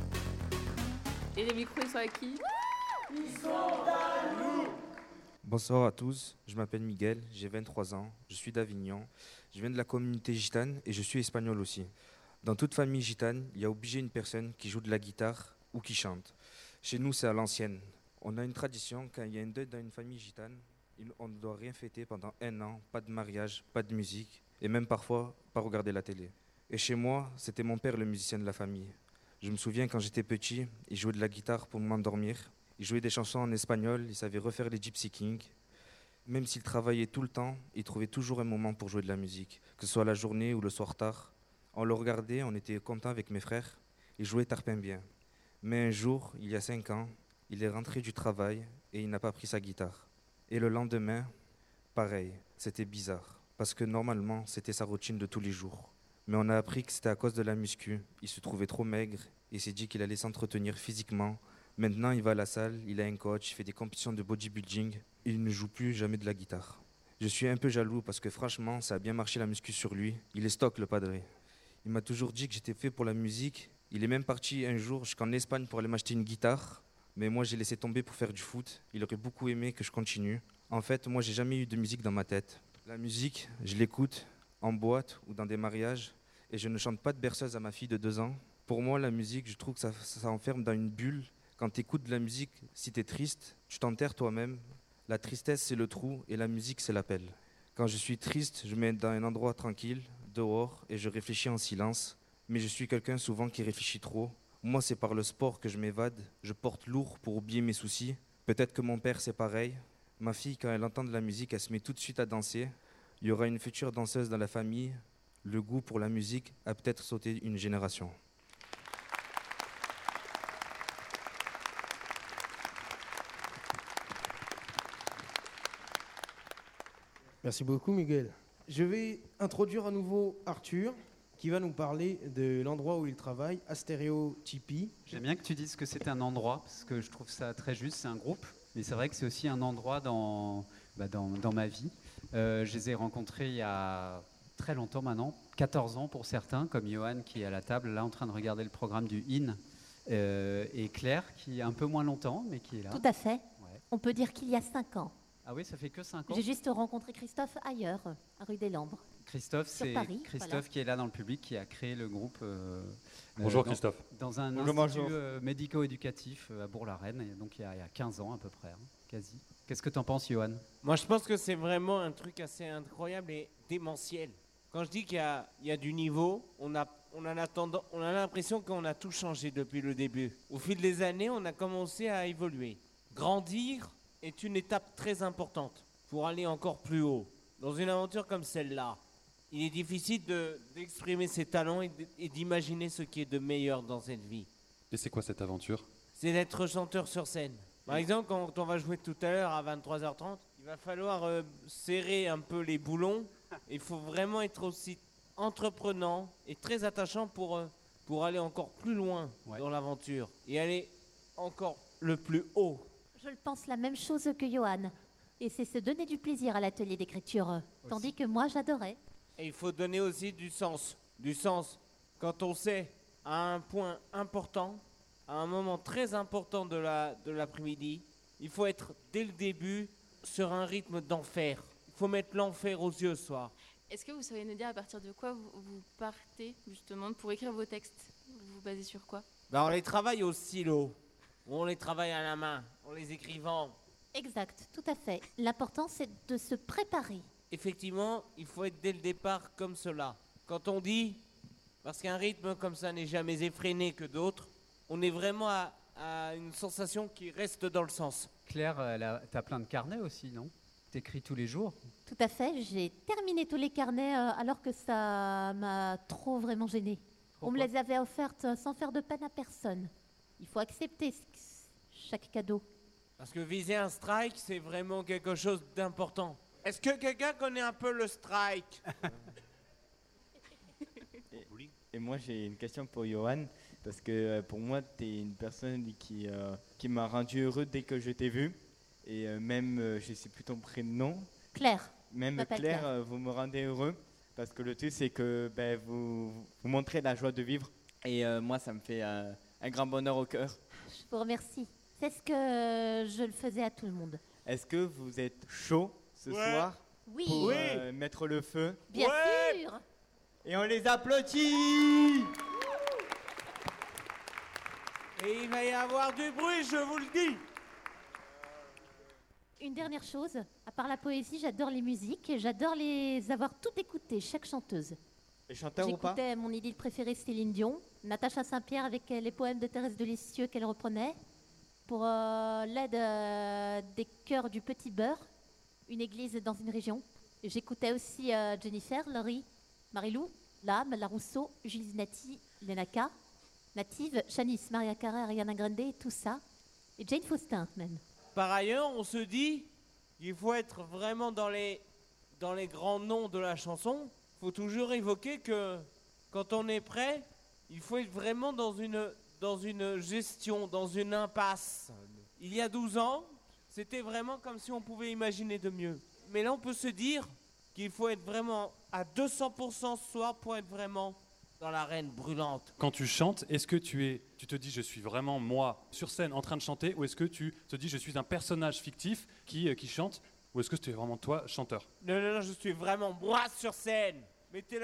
Et les micros, ils sont à qui? Ils sont à nous. Bonsoir à tous, je m'appelle Miguel, j'ai 23 ans, je suis d'Avignon, je viens de la communauté gitane et je suis espagnol aussi. Dans toute famille gitane, il y a obligé une personne qui joue de la guitare ou qui chante. Chez nous, c'est à l'ancienne. On a une tradition, quand il y a un deuil dans une famille gitane, on ne doit rien fêter pendant 1 an, pas de mariage, pas de musique, et même parfois pas regarder la télé. Et chez moi, c'était mon père le musicien de la famille. Je me souviens quand j'étais petit, il jouait de la guitare pour m'endormir. Il jouait des chansons en espagnol, il savait refaire les Gypsy Kings. Même s'il travaillait tout le temps, il trouvait toujours un moment pour jouer de la musique, que ce soit la journée ou le soir tard. On le regardait, on était contents avec mes frères. Il jouait tarpin bien. Mais un jour, il y a 5 ans, il est rentré du travail et il n'a pas pris sa guitare. Et le lendemain, pareil, c'était bizarre, parce que normalement, c'était sa routine de tous les jours. Mais on a appris que c'était à cause de la muscu. Il se trouvait trop maigre et s'est dit qu'il allait s'entretenir physiquement. Maintenant, il va à la salle, il a un coach, il fait des compétitions de bodybuilding. Il ne joue plus jamais de la guitare. Je suis un peu jaloux parce que franchement, ça a bien marché la muscu sur lui. Il est stock, le padré. Il m'a toujours dit que j'étais fait pour la musique. Il est même parti un jour jusqu'en Espagne pour aller m'acheter une guitare. Mais moi, j'ai laissé tomber pour faire du foot. Il aurait beaucoup aimé que je continue. En fait, moi, j'ai jamais eu de musique dans ma tête. La musique, je l'écoute en boîte ou dans des mariages, et je ne chante pas de berceuse à ma fille de 2 ans. Pour moi, la musique, je trouve que ça enferme dans une bulle. Quand tu écoutes de la musique, si tu es triste, tu t'enterres toi-même. La tristesse, c'est le trou, et la musique, c'est l'appel. Quand je suis triste, je me mets dans un endroit tranquille, dehors, et je réfléchis en silence. Mais je suis quelqu'un souvent qui réfléchit trop. Moi, c'est par le sport que je m'évade. Je porte lourd pour oublier mes soucis. Peut-être que mon père, c'est pareil. Ma fille, quand elle entend de la musique, elle se met tout de suite à danser. Il y aura une future danseuse dans la famille. Le goût pour la musique a peut-être sauté une génération. Merci beaucoup, Miguel. Je vais introduire à nouveau Arthur, qui va nous parler de l'endroit où il travaille, Astéréo Tipi. J'aime bien que tu dises que c'est un endroit, parce que je trouve ça très juste, c'est un groupe. Mais c'est vrai que c'est aussi un endroit dans ma vie. Je les ai rencontrés il y a très longtemps maintenant, 14 ans pour certains, comme Johan qui est à la table, là en train de regarder le programme du IN, et Claire qui est un peu moins longtemps, mais qui est là. Tout à fait. Ouais. On peut dire qu'il y a 5 ans. Ah oui, ça fait que 5 ans. J'ai juste rencontré Christophe ailleurs, à rue des Lambres. Christophe, c'est Paris, Christophe voilà. Qui est là dans le public, qui a créé le groupe. Bonjour Christophe. Dans un institut médico-éducatif à Bourg-la-Reine, donc il y a 15 ans à peu près, hein, quasi. Qu'est-ce que tu en penses, Johan? Moi, je pense que c'est vraiment un truc assez incroyable et démentiel. Quand je dis qu'il y a du niveau, on a l'impression qu'on a tout changé depuis le début. Au fil des années, on a commencé à évoluer. Grandir est une étape très importante pour aller encore plus haut. Dans une aventure comme celle-là, il est difficile d'exprimer ses talents et d'imaginer ce qui est de meilleur dans cette vie. Et c'est quoi cette aventure? C'est d'être chanteur sur scène. Par exemple, quand on va jouer tout à l'heure à 23h30, il va falloir serrer un peu les boulons. Il faut vraiment être aussi entreprenant et très attachant pour aller encore plus loin dans l'aventure et aller encore le plus haut. Je le pense la même chose que Johan. Et c'est se donner du plaisir à l'atelier d'écriture. Tandis que moi, j'adorais. Et il faut donner aussi du sens. Du sens. Quand on sait, à un point important, à un moment très important de l'après-midi, il faut être dès le début sur un rythme d'enfer. Il faut mettre l'enfer aux yeux ce soir. Est-ce que vous sauriez nous dire à partir de quoi vous partez justement pour écrire vos textes? Vous vous basez sur quoi? On les travaille au stylo. On les travaille à la main. On les écrivant. Exact, tout à fait. L'important, c'est de se préparer. Effectivement, il faut être dès le départ comme cela. Quand on dit, parce qu'un rythme comme ça n'est jamais effréné que d'autres, on est vraiment à une sensation qui reste dans le sens. Claire, t'as plein de carnets aussi, non? T'écris tous les jours? Tout à fait, j'ai terminé tous les carnets alors que ça m'a trop vraiment gênée. On me les avait offertes sans faire de peine à personne. Il faut accepter chaque cadeau. Parce que viser un strike, c'est vraiment quelque chose d'important. Est-ce que quelqu'un connaît un peu le strike? Et moi, j'ai une question pour Johan, parce que pour moi, tu es une personne qui m'a rendu heureux dès que je t'ai vu. Et même, je ne sais plus ton prénom. Claire. Même Claire, vous me rendez heureux, parce que le truc, c'est que vous montrez la joie de vivre. Et moi, ça me fait un grand bonheur au cœur. Je vous remercie. C'est ce que je le faisais à tout le monde. Est-ce que vous êtes chaud ce soir Oui. pour mettre le feu? Bien sûr. Et on les applaudit. Et il va y avoir du bruit, je vous le dis. Une dernière chose, à part la poésie, j'adore les musiques. J'adore les avoir toutes écoutées, chaque chanteuse. Les chanteurs ou pas? J'écoutais mon idylle préférée, Céline Dion, Natacha Saint-Pierre avec les poèmes de Thérèse de Lisieux qu'elle reprenait. Pour l'aide des chœurs du Petit Beurre, une église dans une région. J'écoutais aussi Jennifer, Laurie, Marilou, Lame, La Rousseau, Julie Zinati, Lenaka, Native, Chanice, Maria Carré, Ariana Grande, tout ça. Et Jane Faustin même. Par ailleurs, on se dit qu'il faut être vraiment dans les grands noms de la chanson. Il faut toujours évoquer que quand on est prêt, il faut être vraiment dans une gestion, dans une impasse. Il y a 12 ans, c'était vraiment comme si on pouvait imaginer de mieux. Mais là, on peut se dire qu'il faut être vraiment à 200% ce soir pour être vraiment dans l'arène brûlante. Quand tu chantes, est-ce que tu te dis je suis vraiment moi sur scène en train de chanter, ou est-ce que tu te dis je suis un personnage fictif qui chante, ou est-ce que tu es vraiment toi chanteur? Non, je suis vraiment moi sur scène. Mettez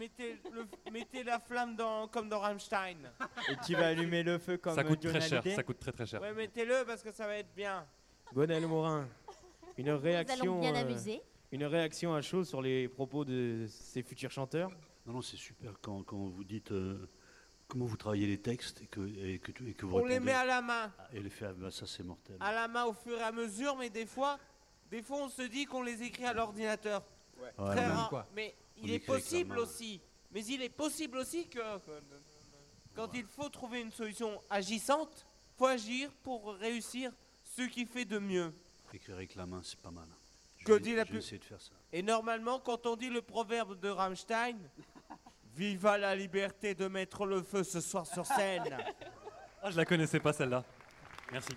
la flamme comme dans Rammstein. Et tu vas allumer le feu comme ça coûte Johnny très cher, Hallyday. ça coûte très cher. Ouais, mettez-le parce que ça va être bien. Gonel Morin, une réaction, bien amuser. Une réaction à chaud sur les propos de ces futurs chanteurs? Non, c'est super quand vous dites comment vous travaillez les textes et que vous On répondez. les met à la main. Et les fait, ça c'est mortel. À la main au fur et à mesure, mais des fois on se dit qu'on les écrit à l'ordinateur. Ouais. Très Ouais, rare. quoi. Mais On il est écrit avec la possible main. aussi. Mais il est possible aussi que quand il faut trouver une solution agissante, faut agir pour réussir ce qui fait de mieux. Écrire avec la main, c'est pas mal. Que dit la J'ai essayé de faire ça. Et normalement, quand on dit le proverbe de Rammstein, viva la liberté de mettre le feu ce soir sur scène. Ah, je la connaissais pas celle-là. Merci.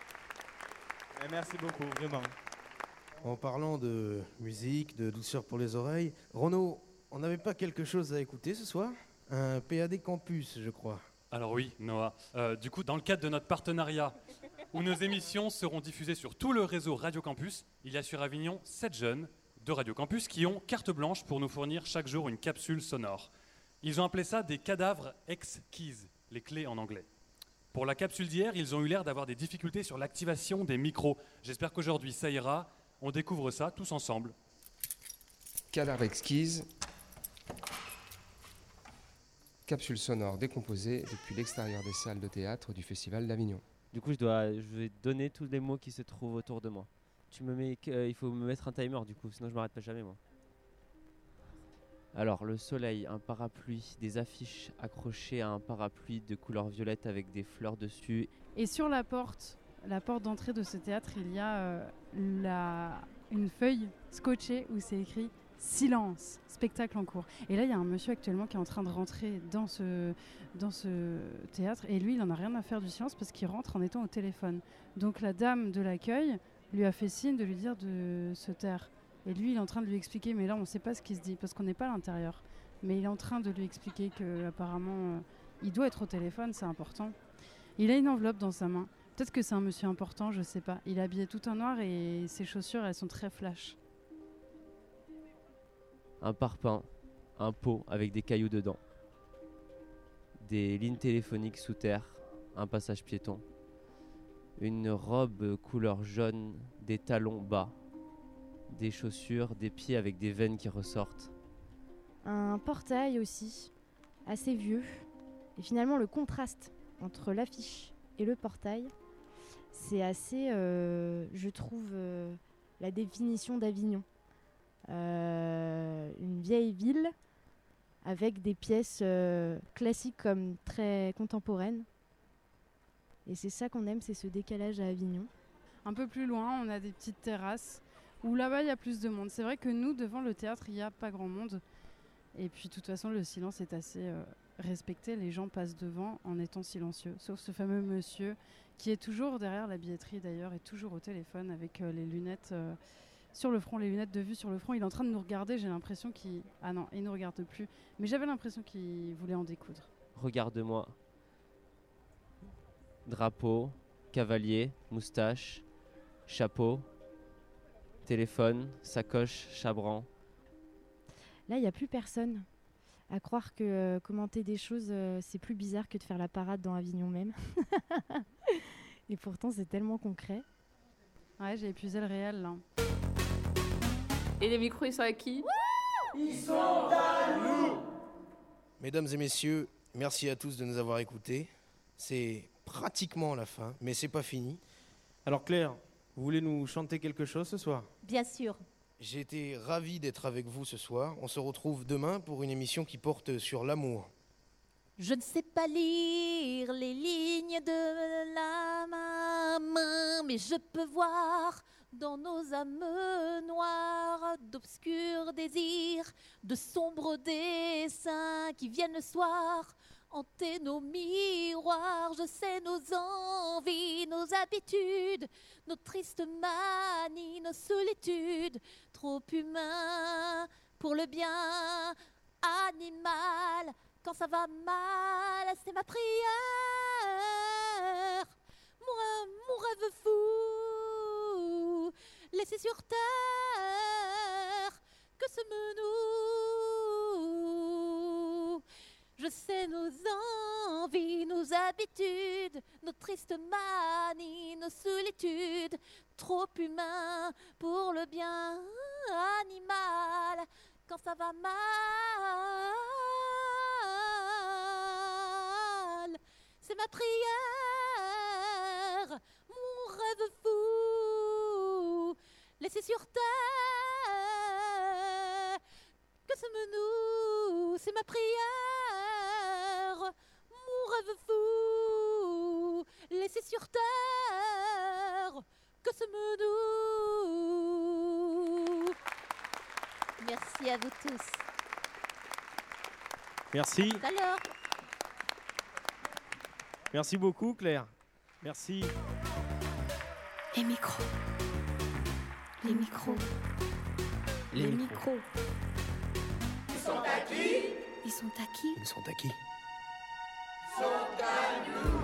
Merci beaucoup, vraiment. En parlant de musique, de douceur pour les oreilles, Renaud, on n'avait pas quelque chose à écouter ce soir? Un PAD Campus, je crois. Alors oui, Noah. Du coup, dans le cadre de notre partenariat, où nos émissions seront diffusées sur tout le réseau Radio Campus, il y a sur Avignon 7 jeunes de Radio Campus qui ont carte blanche pour nous fournir chaque jour une capsule sonore. Ils ont appelé ça des cadavres ex-keys, les clés en anglais. Pour la capsule d'hier, ils ont eu l'air d'avoir des difficultés sur l'activation des micros. J'espère qu'aujourd'hui ça ira. On découvre ça tous ensemble. Cadavre exquise. Capsule sonore décomposée depuis l'extérieur des salles de théâtre du Festival d'Avignon. Du coup, je vais donner tous les mots qui se trouvent autour de moi. Il faut me mettre un timer du coup, sinon je m'arrête pas jamais moi. Alors, le soleil, un parapluie, des affiches accrochées à un parapluie de couleur violette avec des fleurs dessus. Et sur la porte d'entrée de ce théâtre, il y a une feuille scotchée où c'est écrit « silence, spectacle en cours. Et là, il y a un monsieur actuellement qui est en train de rentrer dans ce théâtre. Et lui, il n'en a rien à faire du silence parce qu'il rentre en étant au téléphone. Donc la dame de l'accueil lui a fait signe de lui dire de se taire. Et lui, il est en train de lui expliquer, mais là, on ne sait pas ce qu'il se dit parce qu'on n'est pas à l'intérieur. Mais il est en train de lui expliquer qu'apparemment, il doit être au téléphone, c'est important. Il a une enveloppe dans sa main. Peut-être que c'est un monsieur important, je ne sais pas. Il est habillé tout en noir et ses chaussures, elles sont très flash. Un parpaing, un pot avec des cailloux dedans, des lignes téléphoniques sous terre, un passage piéton, une robe couleur jaune, des talons bas, des chaussures, des pieds avec des veines qui ressortent. Un portail aussi, assez vieux. Et finalement, le contraste entre l'affiche et le portail, c'est assez, je trouve, la définition d'Avignon. Une vieille ville avec des pièces classiques comme très contemporaines. Et c'est ça qu'on aime, c'est ce décalage à Avignon. Un peu plus loin, on a des petites terrasses où là-bas, il y a plus de monde. C'est vrai que nous, devant le théâtre, il n'y a pas grand monde. Et puis, de toute façon, le silence est assez respecté. Les gens passent devant en étant silencieux. Sauf ce fameux monsieur qui est toujours derrière la billetterie, d'ailleurs, et toujours au téléphone avec les lunettes sur le front, les lunettes de vue sur le front. Il est en train de nous regarder. J'ai l'impression qu'il... Ah non, il ne nous regarde plus. Mais j'avais l'impression qu'il voulait en découdre. Regarde-moi. Drapeau, cavalier, moustache, chapeau, téléphone, sacoche, chabran. Là, il n'y a plus personne. À croire que commenter des choses, c'est plus bizarre que de faire la parade dans Avignon même. Et pourtant, c'est tellement concret. Ouais, j'ai épuisé le réel, là. Et les micros, ils sont à qui? Ils sont à nous. Mesdames et messieurs, merci à tous de nous avoir écoutés. C'est pratiquement la fin, mais c'est pas fini. Alors Claire, vous voulez nous chanter quelque chose ce soir? Bien sûr. J'ai été ravi d'être avec vous ce soir. On se retrouve demain pour une émission qui porte sur l'amour. Je ne sais pas lire les lignes de la main, mais je peux voir dans nos âmes noires d'obscurs désirs, de sombres dessins qui viennent le soir hanter nos miroirs. Je sais nos envies, nos habitudes, nos tristes manies, nos solitudes, trop humains pour le bien animal. Quand ça va mal, c'est ma prière. Moi, mon rêve fou, laissé sur terre, que sommes-nous? Je sais nos envies, nos habitudes, nos tristes manies, nos solitudes, trop humains pour le bien animal. Quand ça va mal, c'est ma prière, mon rêve fou, laissé sur terre. Que sommes-nous? C'est ma prière, mon rêve fou, laissé sur terre. Que sommes-nous? Merci à vous tous. Merci. Tout à l'heure. Merci beaucoup Claire. Merci. Les micros. Les micros. Les micros. Ils sont à qui? Ils sont à qui? Ils sont à qui? Ils sont à nous.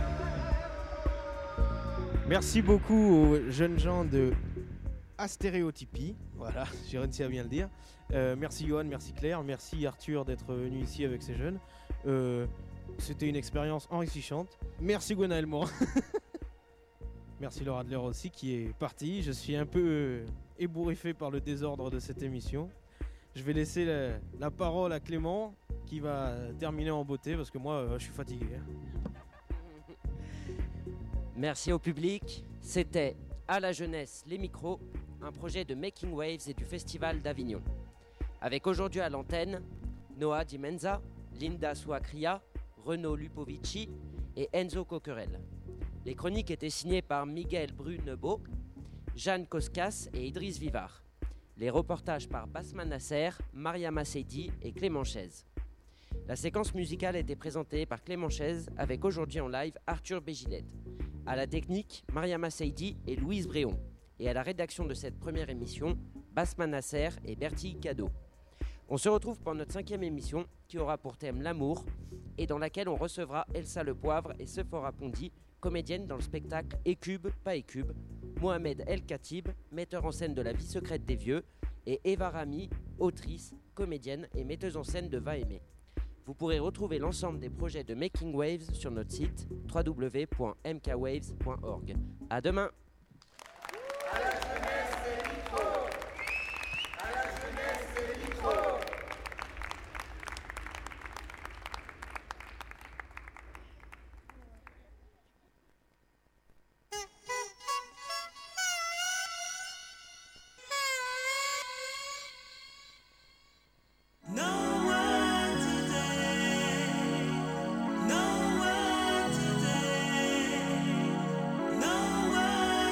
Merci beaucoup aux jeunes gens de Astéréotypie. Voilà, j'ai réussi à bien le dire. Merci Johan, merci Claire, merci Arthur d'être venu ici avec ces jeunes. C'était une expérience enrichissante. Merci Gwenaël Morin. Merci Laura Adler aussi qui est partie. Je suis un peu ébouriffé par le désordre de cette émission. Je vais laisser la parole à Clément qui va terminer en beauté parce que moi je suis fatigué. Merci au public. C'était À la jeunesse, les micros, un projet de Making Waves et du Festival d'Avignon. Avec aujourd'hui à l'antenne, Noah Di Menza, Linda Suacria, Renaud Lupovici et Enzo Coquerel. Les chroniques étaient signées par Miguel Brunebo, Jeanne Koskas et Idriss Vivard. Les reportages par Basma Nasser, Mariama Seydi et Clément Chaise. La séquence musicale a été présentée par Clément Chaise avec aujourd'hui en live Arthur Bégilette. À la technique, Mariama Seydi et Louise Bréon. Et à la rédaction de cette première émission, Basma Nasser et Bertie Cadeau. On se retrouve pour notre 5e émission qui aura pour thème l'amour et dans laquelle on recevra Elsa Le Poivre et Sephora Pondi, comédienne dans le spectacle Écube, pas Écube, Mohamed El Khatib, metteur en scène de La vie secrète des vieux, et Eva Rami, autrice, comédienne et metteuse en scène de Va aimer. Vous pourrez retrouver l'ensemble des projets de Making Waves sur notre site www.mkwaves.org. À demain! À la jeunesse, c'est micro. À la jeunesse, c'est micro. No one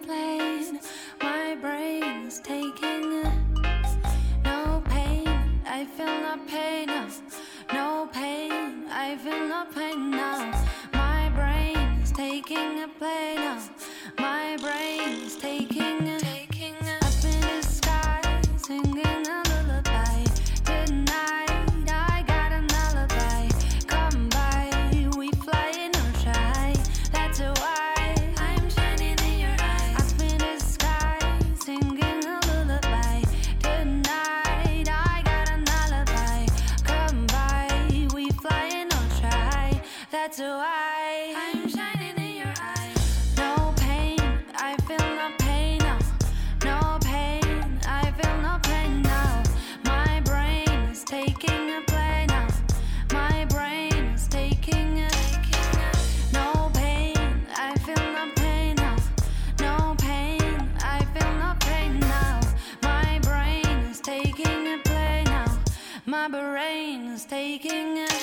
plane. My brain's taking no pain. I feel no pain now. No pain. I feel no pain now. My brain's taking a plane now. My brain's taking up in the sky, singing a lullaby. Tonight I got an alibi. Come by, we fly in or shy. That's why I'm shining in your eyes. Up in the sky, singing a lullaby. Tonight I got an alibi. Come by, we fly in or shy. That's why I'm shining in your eyes. No pain, I feel no pain now. No pain, I feel no pain now. My brain is taking a plane now. My brain is taking no pain, I feel no pain now. No pain, I feel no pain now. My brain is taking a plane now. My brain is taking a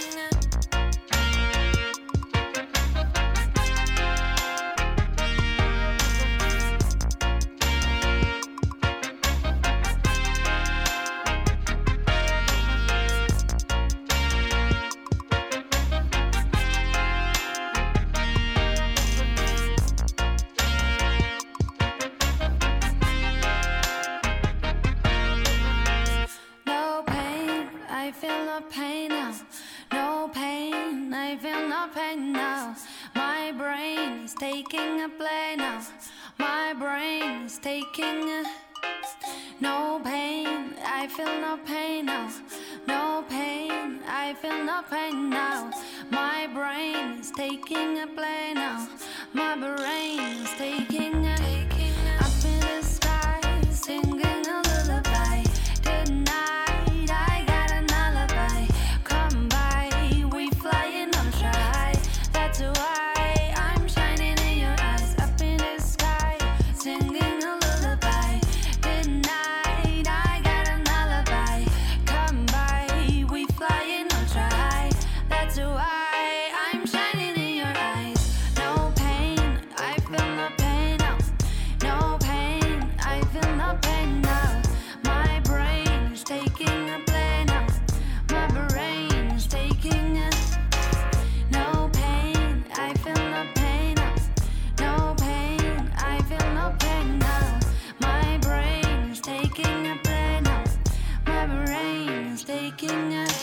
no pain, I feel no pain now. No pain, I feel no pain now. My brain is taking a plane now. My brain is taking a no pain, I feel no pain now. No pain, I feel no pain now. My brain is taking a plane now. My brain is taking a up in the sky, singing a lullaby. Tonight I got an alibi. Come by, we fly in on shy. That's why I'm shining in your eyes. Up in the sky, singing a lullaby. Tonight I got an alibi. Come by, we fly in on shy. That's why I'm shining in your eyes. No pain, I feel no pain now. No pain, I feel no pain now. My brain is taking a plane now. My brain is taking a no pain, I feel no pain now. No pain, I feel no pain now. My brain is taking a plane now. My brain is taking a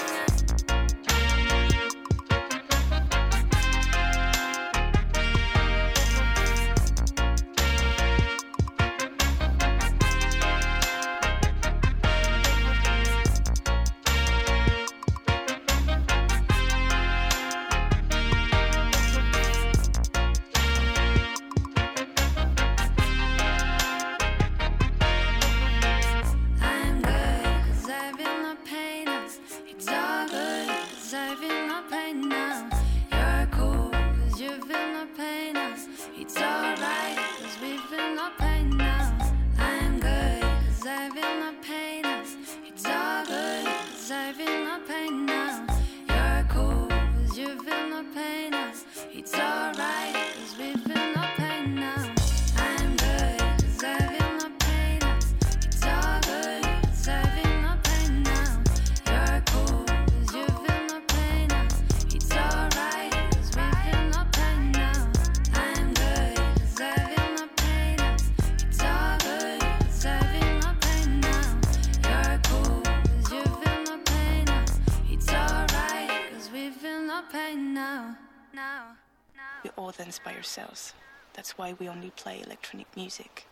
I'm good, 'cause I feel no pain now. It's all good, 'cause I feel no pain now. You're cool, 'cause you feel no pain now. It's alright, 'cause we feel no pain now. I'm good, 'cause I feel no pain now. It's all good, 'cause I feel no pain now. You're cool, 'cause you feel no pain now. It's alright, 'cause we feel no pain now. I'm good, 'cause I feel no pain now. It's all good, 'cause I feel no pain now. You're cool, 'cause you feel no pain now. It's alright, 'cause we feel no pain now. I'm good, 'cause I feel no pain now. It's all good, 'cause I feel no pain now. You're cool, 'cause you feel no pain now. It's alright, 'cause we feel no pain now. We all dance by ourselves. That's why we only play electronic music.